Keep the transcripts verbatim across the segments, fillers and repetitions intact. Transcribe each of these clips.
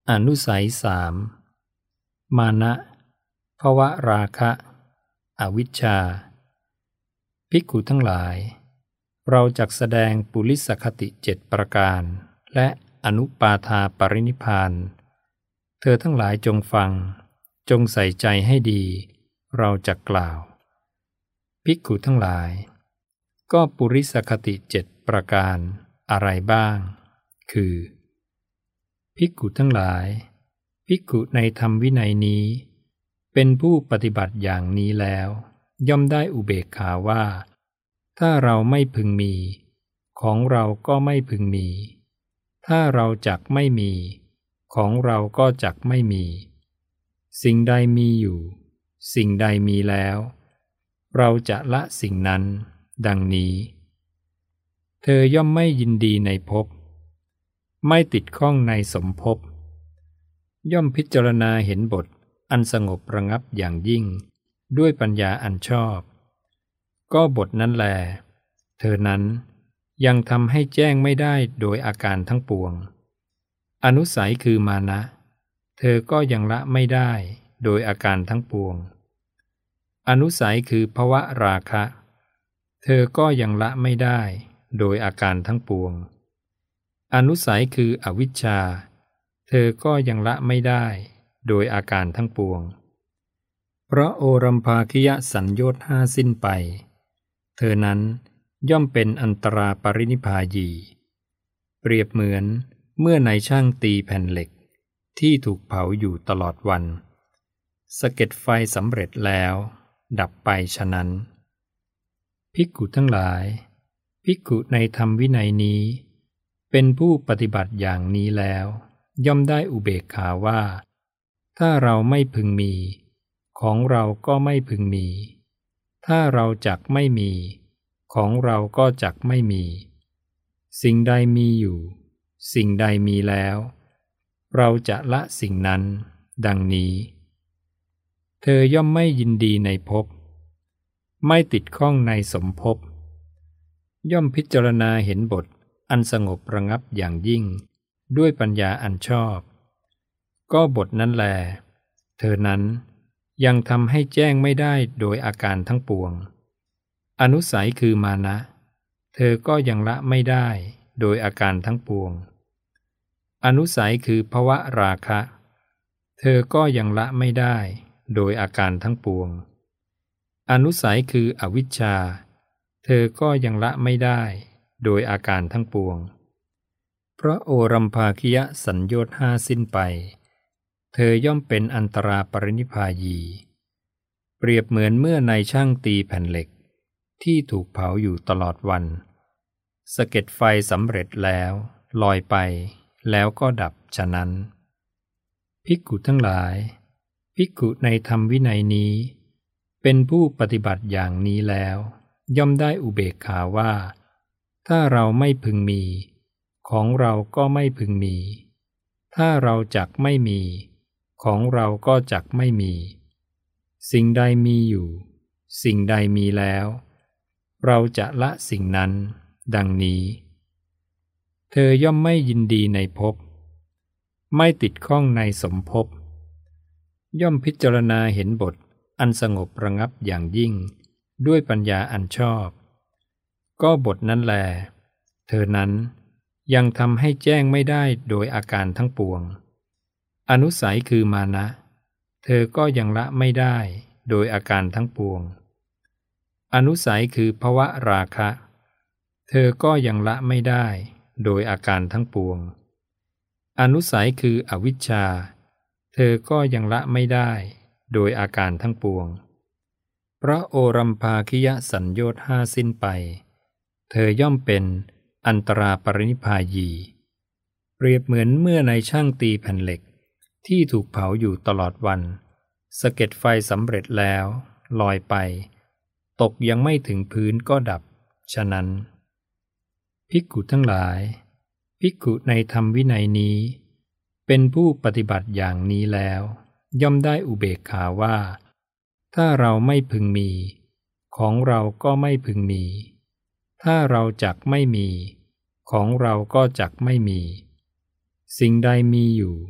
อนุสัยสามมานะภวราคะอวิชชาภิกขุทั้งหลายเราจักแสดงปุริสคติเจ็ดประการและอนุปาทาปรินิพพานเธอทั้งหลายจงฟังจงใส่ใจให้ดีเราจักกล่าวภิกขุทั้งหลายก็ปุริสคติเจ็ดประการอะไรบ้างคือภิกขุทั้งหลายภิกขุในธรรมวินัยนี้เป็นผู้ปฏิบัติอย่างนี้แล้วย่อมได้อุเบกขาว่าถ้าเราไม่พึงมีของเราก็ไม่พึงมีถ้าเราจักไม่มีของเราก็จักไม่มีสิ่งใดมีอยู่สิ่งใดมีแล้วเราจะละสิ่งนั้นดังนี้เธอย่อมไม่ยินดีในภพไม่ติดข้องในสมภพย่อมพิจารณาเห็นบทอันสงบระงับอย่างยิ่งด้วยปัญญาอันชอบก็บทนั้นแลเธอนั้นยังทำให้แจ้งไม่ได้โดยอาการทั้งปวงอนุสัยคือมานะเธอก็ยังละไม่ได้โดยอาการทั้งปวงอนุสัยคือภวราคะเธอก็ยังละไม่ได้โดยอาการทั้งปวงอนุสัยคืออวิชชาเธอก็ยังละไม่ได้โดยอาการทั้งปวงเพราะโอรัมภาคิยสัญโยชน์ห้าสิ้นไปเธอนั้นย่อมเป็นอันตราปรินิพพายีเปรียบเหมือนเมื่อนายช่างตีแผ่นเหล็กที่ถูกเผาอยู่ตลอดวันสะเก็ดไฟสำเร็จแล้วดับไปฉะนั้นภิกขุทั้งหลายภิกขุในธรรมวินัยนี้เป็นผู้ปฏิบัติอย่างนี้แล้วย่อมได้อุเบกขาว่าถ้าเราไม่พึงมีของเราก็ไม่พึงมีถ้าเราจักไม่มีของเราก็จักไม่มีสิ่งใดมีอยู่สิ่งใดมีแล้วเราจะละสิ่งนั้นดังนี้เธอย่อมไม่ยินดีในภพไม่ติดข้องในสมภพย่อมพิจารณาเห็นบทอันสงบระงับอย่างยิ่งด้วยปัญญาอันชอบก็บทนั้นแลเธอนั้นยังทำให้แจ้งไม่ได้โดยอาการทั้งปวงอนุสัยคือมานะเธอก็ยังละไม่ได้โดยอาการทั้งปวงอนุสัยคือภวราคะเธอก็ยังละไม่ได้โดยอาการทั้งปวงอนุสัยคืออวิชชาเธอก็ยังละไม่ได้โดยอาการทั้งปวงเพราะโอรัมภาคิยสัญโยชน์ห้าสิ้นไปเธอย่อมเป็นอันตราปรินิพพายีเปรียบเหมือนเมื่อนายช่างตีแผ่นเหล็กที่ถูกเผาอยู่ตลอดวันสะเก็ดไฟสำเร็จแล้วลอยไปแล้วก็ดับฉะนั้นภิกขุทั้งหลายภิกขุในธรรมวินัยนี้เป็นผู้ปฏิบัติอย่างนี้แล้วย่อมได้อุเบกขาว่าถ้าเราไม่พึงมีของเราก็ไม่พึงมีถ้าเราจักไม่มีของเราก็จักไม่มีสิ่งใดมีอยู่สิ่งใดมีแล้วเราจะละสิ่งนั้นดังนี้เธอย่อมไม่ยินดีในภพไม่ติดข้องในสมภพย่อมพิจารณาเห็นบทอันสงบระงับอย่างยิ่งด้วยปัญญาอันชอบก็บทนั้นแลเธอนั้นยังทำให้แจ้งไม่ได้โดยอาการทั้งปวงอนุสัยคือมานะเธอก็ยังละไม่ได้โดยอาการทั้งปวงอนุสัยคือภวราคะเธอก็ยังละไม่ได้โดยอาการทั้งปวงอนุสัยคืออวิชชาเธอก็ยังละไม่ได้โดยอาการทั้งปวงเพราะโอรัมภาคิยสัญโยชน์ห้าสิ้นไปเธอย่อมเป็นอันตราปรินิพพายีเปรียบเหมือนเมื่อนายช่างตีแผ่นเหล็กที่ถูกเผาอยู่ตลอดวันสะเก็ดไฟสำเร็จแล้วลอยไปตกยังไม่ถึงพื้นก็ดับฉะนั้นภิกขุทั้งหลายภิกขุในธรรมวินัยนี้เป็นผู้ปฏิบัติอย่างนี้แล้วย่อมได้อุเบกขาว่าถ้าเราไม่พึงมีของเราก็ไม่พึงมีถ้าเราจักไม่มีของเราก็จักไม่มีสิ่งใดมีอยู่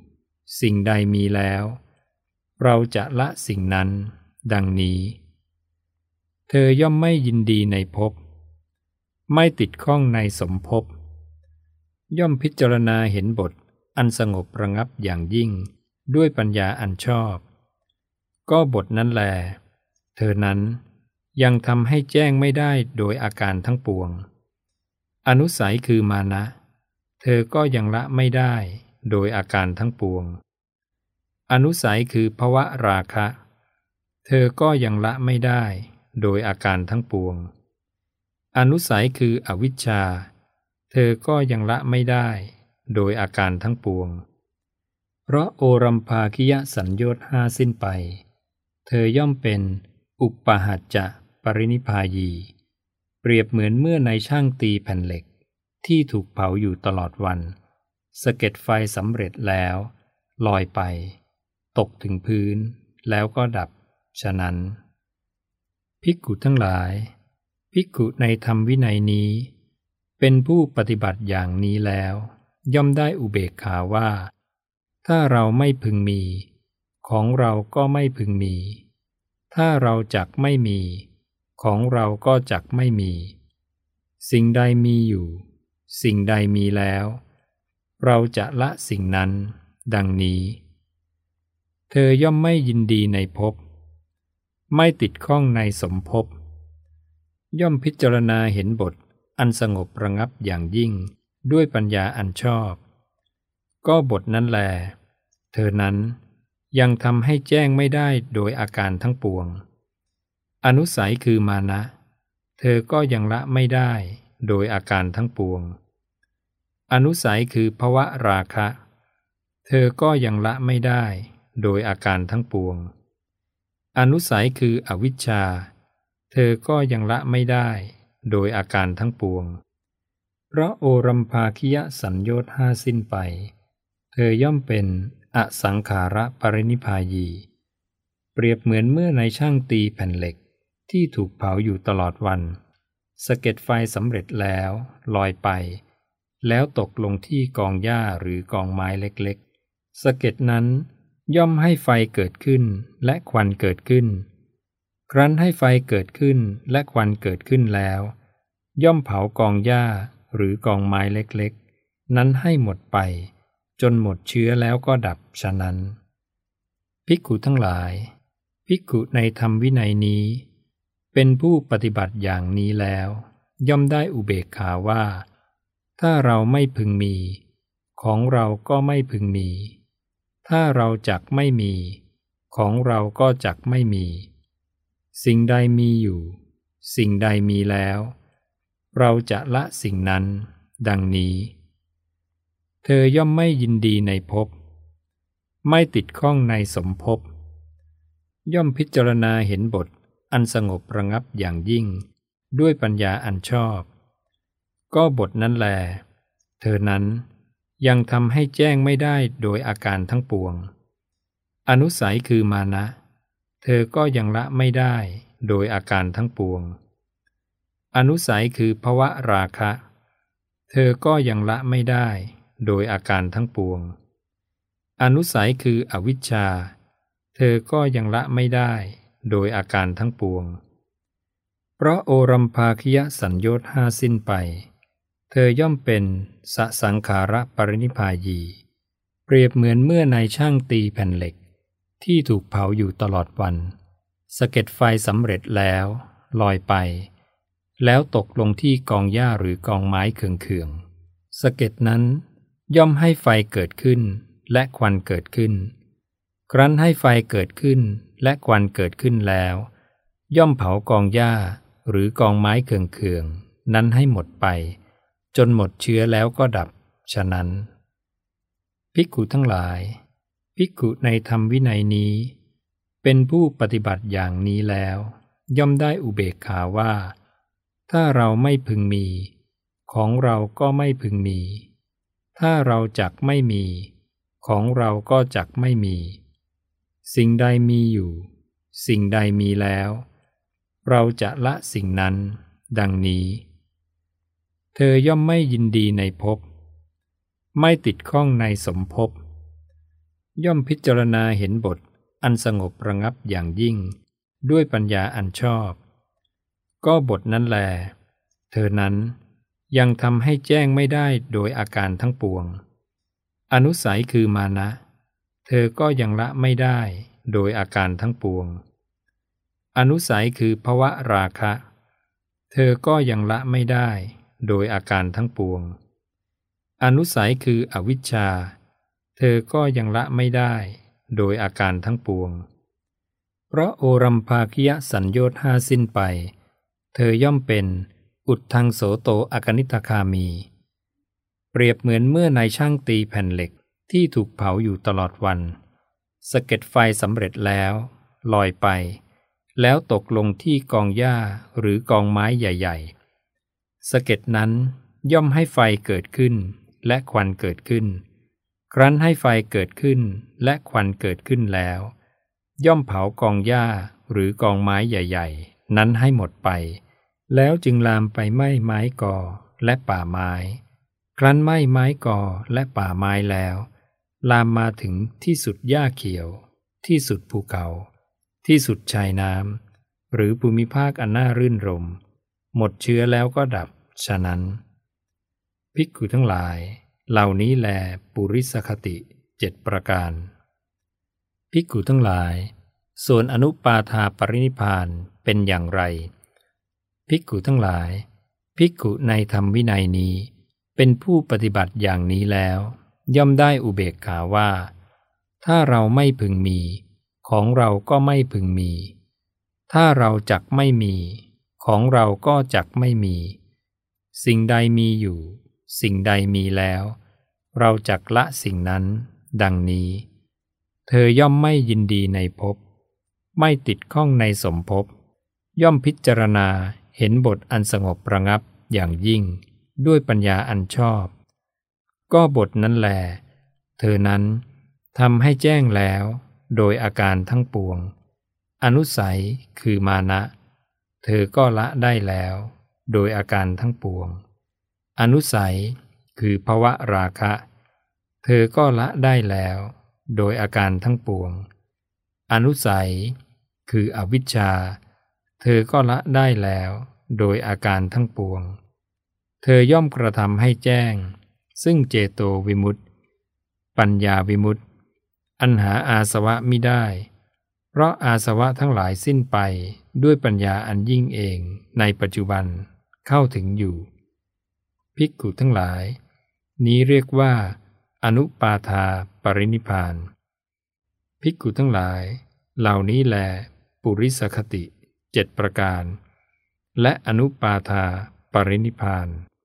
สิ่งใดมีแล้วเราจะละสิ่งนั้นดังนี้เธอย่อมไม่ยินดีในภพไม่ติดข้องในสมภพย่อมพิจารณาเห็นบทอันสงบระงับอย่างยิ่งด้วยปัญญาอันชอบก็บทนั้นแลเธอนั้นยังทำให้แจ้งไม่ได้โดยอาการทั้งปวงอนุสัยคือมานะเธอก็ยังละไม่ได้โดยอาการทั้งปวงอนุสัยคือภวราคะเธอก็ยังละไม่ได้โดยอาการทั้งปวงอนุสัยคืออวิชชาเธอก็ยังละไม่ได้โดยอาการทั้งปวงเพราะโอรัมภาคิยสัญโยชน์ห้าสิ้นไปเธอย่อมเป็นอุปาหัจจะปรินิพพายีเปรียบเหมือนเมื่อในช่างตีแผ่นเหล็กที่ถูกเผาอยู่ตลอดวันสะเก็ดไฟสำเร็จแล้วลอยไปตกถึงพื้นแล้วก็ดับฉะนั้นภิกขุทั้งหลายภิกขุในธรรมวินัยนี้เป็นผู้ปฏิบัติอย่างนี้แล้วย่อมได้อุเบกขาว่าถ้าเราไม่พึงมีของเราก็ไม่พึงมีถ้าเราจักไม่มีของเราก็จักไม่มีสิ่งใดมีอยู่สิ่งใดมีแล้วเราจะละสิ่งนั้นดังนี้เธอย่อมไม่ยินดีในภพไม่ติดข้องในสมภพย่อมพิจารณาเห็นบทอันสงบระงับอย่างยิ่งด้วยปัญญาอันชอบก็บทนั้นแลเธอนั้นยังทำให้แจ้งไม่ได้โดยอาการทั้งปวงอนุสัยคือมานะเธอก็ยังละไม่ได้โดยอาการทั้งปวงอนุสัยคือภวราคะเธอก็ยังละไม่ได้โดยอาการทั้งปวงอนุสัยคืออวิชชาเธอก็ยังละไม่ได้โดยอาการทั้งปวงเพราะโอรัมภาคิยสัญโยชน์ห้าสิ้นไปเธอย่อมเป็นอสังขาระปรินิพพายีเปรียบเหมือนเมื่อในช่างตีแผ่นเหล็กที่ถูกเผาอยู่ตลอดวันสะเก็ดไฟสำเร็จแล้วลอยไปแล้วตกลงที่กองหญ้าหรือกองไม้เล็กๆสะเก็ดนั้นย่อมให้ไฟเกิดขึ้นและควันเกิดขึ้นครั้นให้ไฟเกิดขึ้นและควันเกิดขึ้นแล้วย่อมเผากองหญ้าหรือกองไม้เล็กๆนั้นให้หมดไปจนหมดเชื้อแล้วก็ดับฉะนั้นภิกขุทั้งหลายภิกขุในธรรมวินัยนี้เป็นผู้ปฏิบัติอย่างนี้แล้วย่อมได้อุเบกขาว่าถ้าเราไม่พึงมีของเราก็ไม่พึงมีถ้าเราจักไม่มีของเราก็จักไม่มีสิ่งใดมีอยู่สิ่งใดมีแล้วเราจะละสิ่งนั้นดังนี้เธอย่อมไม่ยินดีในภพไม่ติดข้องในสมภพย่อมพิจารณาเห็นบทอันสงบระงับอย่างยิ่งด้วยปัญญาอันชอบก็บทนั้นแลเธอนั้นยังทำให้แจ้งไม่ได้โดยอาการทั้งปวงอนุสัยคือมานะเธอก็ยังละไม่ได้โดยอาการทั้งปวงอนุสัยคือภวราคะเธอก็ยังละไม่ได้โดยอาการทั้งปวงอนุสัยคืออวิชชาเธอก็ยังละไม่ได้โดยอาการทั้งปวงเพราะโอรัมภาคิยสัญโยชน์ห้าสิ้นไปเธอย่อมเป็นสสังขาระปรินิพพายีเปรียบเหมือนเมื่อนายช่างตีแผ่นเหล็กที่ถูกเผาอยู่ตลอดวันสะเก็ดไฟสำเร็จแล้วลอยไปแล้วตกลงที่กองหญ้าหรือกองไม้เขื่องๆสะเก็ดนั้นย่อมให้ไฟเกิดขึ้นและควันเกิดขึ้นครั้นให้ไฟเกิดขึ้นและควันเกิดขึ้นแล้วย่อมเผากองหญ้าหรือกองไม้เขื่องๆนั้นให้หมดไปจนหมดเชื้อแล้วก็ดับฉะนั้นภิกขุทั้งหลายภิกขุในธรรมวินัยนี้เป็นผู้ปฏิบัติอย่างนี้แล้วย่อมได้อุเบกขาว่าถ้าเราไม่พึงมีของเราก็ไม่พึงมีถ้าเราจักไม่มีของเราก็จักไม่มีสิ่งใดมีอยู่สิ่งใดมีแล้วเราจะละสิ่งนั้นดังนี้เธอย่อมไม่ยินดีในภพไม่ติดข้องในสมภพย่อมพิจารณาเห็นบทอันสงบระงับอย่างยิ่งด้วยปัญญาอันชอบก็บทนั้นแลเธอนั้นยังทำให้แจ้งไม่ได้โดยอาการทั้งปวงอนุสัยคือมานะเธอก็ยังละไม่ได้โดยอาการทั้งปวงอนุสัยคือภวราคะเธอก็ยังละไม่ได้โดยอาการทั้งปวงอนุสัยคืออวิชชาเธอก็ยังละไม่ได้โดยอาการทั้งปวงเพราะโอรัมภาคิยสัญโยชน์ห้าสิ้นไปเธอย่อมเป็นอุทธังโสโตอกนิทคามีเปรียบเหมือนเมื่อนายช่างตีแผ่นเหล็กที่ถูกเผาอยู่ตลอดวันสะเก็ดไฟสำเร็จแล้วลอยไปแล้วตกลงที่กองหญ้าหรือกองไม้ใหญ่ๆสะเก็ดนั้นย่อมให้ไฟเกิดขึ้นและควันเกิดขึ้นครั้นให้ไฟเกิดขึ้นและควันเกิดขึ้นแล้วย่อมเผากองหญ้าหรือกองไม้ใหญ่ๆนั้นให้หมดไปแล้วจึงลามไปไหม้ไม้กอและป่าไม้ครั้นไหม้ไม้กอและป่าไม้แล้วลามมาถึงที่สุดหญ้าเขียวที่สุดภูเขาที่สุดชายน้ำหรือภูมิภาคอันน่ารื่นรมหมดเชื้อแล้วก็ดับฉะนั้นภิกขุทั้งหลายเหล่านี้แลปุริสคติเจ็ดประการภิกขุทั้งหลายส่วนอนุปาทาปรินิพพานเป็นอย่างไรภิกขุทั้งหลายภิกขุในธรรมวินัยนี้เป็นผู้ปฏิบัติอย่างนี้แล้วย่อมได้อุเบกขาว่าถ้าเราไม่พึงมีของเราก็ไม่พึงมีถ้าเราจักไม่มีของเราก็จักไม่มีสิ่งใดมีอยู่สิ่งใดมีแล้วเราจักละสิ่งนั้นดังนี้เธอย่อมไม่ยินดีในภพไม่ติดข้องในสมภพย่อมพิจารณาเห็นบทอันสงบระงับอย่างยิ่งด้วยปัญญาอันชอบก็บทนั้นแลเธอนั้นทำให้แจ้งแล้วโดยอาการทั้งปวงอนุสัยคือมานะเธอก็ละได้แล้วโดยอาการทั้งปวงอนุสัยคือภวราคะเธอก็ละได้แล้วโดยอาการทั้งปวงอนุสัยคืออวิชชาเธอก็ละได้แล้วโดยอาการทั้งปวงเธอย่อมกระทำให้แจ้งซึ่งเจโตวิมุตติปัญญาวิมุตติอันหาอาสวะมิได้เพราะอาสวะทั้งหลายสิ้นไปด้วยปัญญาอันยิ่งเองในปัจจุบันเข้าถึงอยู่ภิกขุทั้งหลายนี้เรียกว่าอนุปาทาปรินิพพานภิกขุทั้งหลายเหล่านี้แลปุริสคติเจ็ดประการและอนุปาทาปรินิพพาน